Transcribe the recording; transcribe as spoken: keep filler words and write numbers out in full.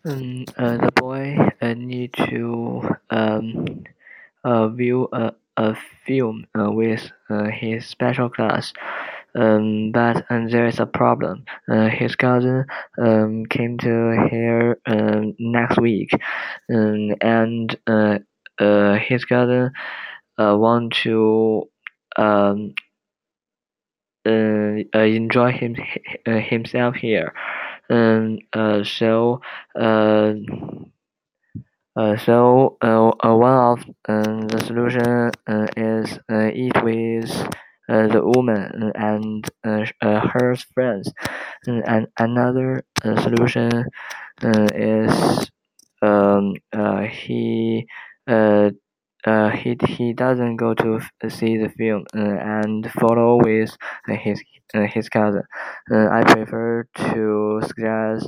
Um, uh, the boy uh, need to um, uh, view a, a film uh, with uh, his special class. Um, but um, there is a problem. Uh, his cousin um, came to here um, next week, um, and uh, uh, his cousin uh, want to um, uh, uh, enjoy him, uh, himself here. Um, uh, so uh, uh, so uh, uh, one of um, the solution uh, is uh, eat with uh, the woman and uh, uh, her friends. And and another uh, solution uh, is um, uh, he uh, uh, he he doesn't go to f- see the film uh, and follow with uh, his uh, his cousin. Uh, I prefer to suggest